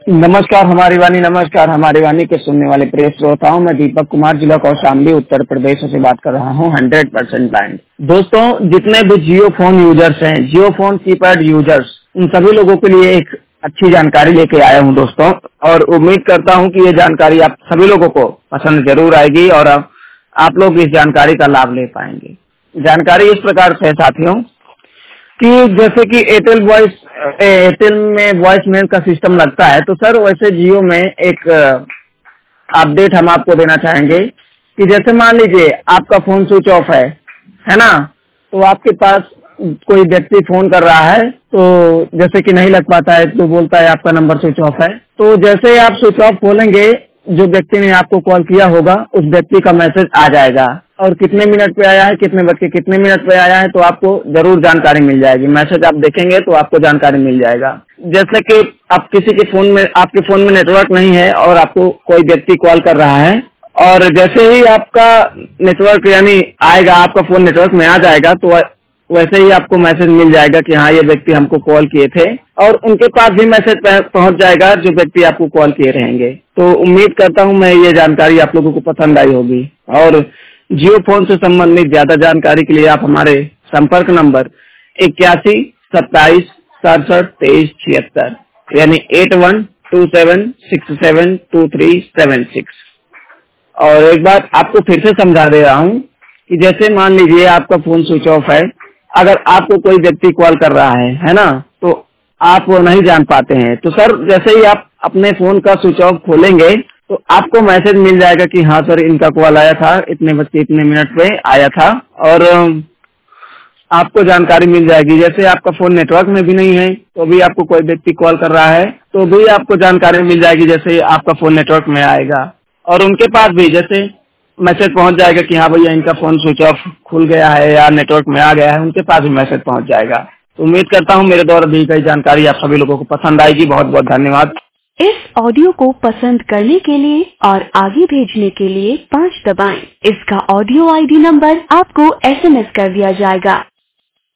नमस्कार हमारी वाणी, नमस्कार हमारी वाणी के सुनने वाले प्रिय श्रोताओं। मैं दीपक कुमार, जिला कौशाम्बी, उत्तर प्रदेश से बात कर रहा हूँ। 100% ब्रांड दोस्तों, जितने भी जियो फोन यूजर्स हैं, जियो फोन कीपैड यूजर्स, उन सभी लोगों के लिए एक अच्छी जानकारी लेके आया हूँ दोस्तों। और उम्मीद करता हूँ कि ये जानकारी आप सभी लोगों को पसंद जरूर आएगी और आप लोग इस जानकारी का लाभ ले पाएंगे। जानकारी इस प्रकार से है साथियों कि जैसे कि एयरटेल में वॉइस मेल का सिस्टम लगता है, तो सर वैसे जियो में एक अपडेट हम आपको देना चाहेंगे कि जैसे मान लीजिए आपका फोन स्विच ऑफ है ना, तो आपके पास कोई व्यक्ति फोन कर रहा है, तो जैसे कि नहीं लग पाता है तो बोलता है आपका नंबर स्विच ऑफ है। तो जैसे ही आप स्विच ऑफ खोलेंगे, जो व्यक्ति ने आपको कॉल किया होगा उस व्यक्ति का मैसेज आ जाएगा और कितने मिनट पे आया है, कितने बज के कितने मिनट पे आया है, तो आपको जरूर जानकारी मिल जाएगी। मैसेज आप देखेंगे तो आपको जानकारी मिल जाएगा। जैसे कि आप किसी के फोन में, आपके फोन में नेटवर्क नहीं है और आपको कोई व्यक्ति कॉल कर रहा है, और जैसे ही आपका नेटवर्क यानी आएगा, आपका फोन नेटवर्क में आ जाएगा, तो वैसे ही आपको मैसेज मिल जाएगा कि हाँ ये व्यक्ति हमको कॉल किए थे, और उनके पास भी मैसेज पहुंच जाएगा जो व्यक्ति आपको कॉल किए रहेंगे। तो उम्मीद करता हूँ मैं ये जानकारी आप लोगों को पसंद आई होगी। और जियो फोन से संबंधित ज्यादा जानकारी के लिए आप हमारे संपर्क नंबर 81 27 67 23 76 यानी 8127672376। और एक बार आपको फिर से समझा दे रहा हूँ कि जैसे मान लीजिए आपका फोन स्विच ऑफ है, अगर आपको कोई व्यक्ति कॉल कर रहा है ना, तो आप वो नहीं जान पाते हैं, तो सर जैसे ही आप अपने फोन का स्विच ऑफ खोलेंगे तो आपको मैसेज मिल जाएगा कि हाँ सर इनका कॉल आया था, इतने बज के इतने मिनट पे आया था, और आपको जानकारी मिल जाएगी। जैसे आपका फोन नेटवर्क में भी नहीं है तो भी आपको कोई व्यक्ति कॉल कर रहा है तो भी आपको जानकारी मिल जाएगी जैसे आपका फोन नेटवर्क में आएगा, और उनके पास भी जैसे मैसेज पहुंच जाएगा कि हाँ भैया इनका फोन स्विच ऑफ खुल गया है या नेटवर्क में आ गया है, उनके पास भी मैसेज पहुंच जाएगा। तो उम्मीद करता हूँ मेरे द्वारा दी गई जानकारी आप सभी लोगों को पसंद आएगी। बहुत बहुत धन्यवाद। इस ऑडियो को पसंद करने के लिए और आगे भेजने के लिए 5 दबाएं। इसका ऑडियो आईडी नंबर आपको SMS कर दिया जाएगा।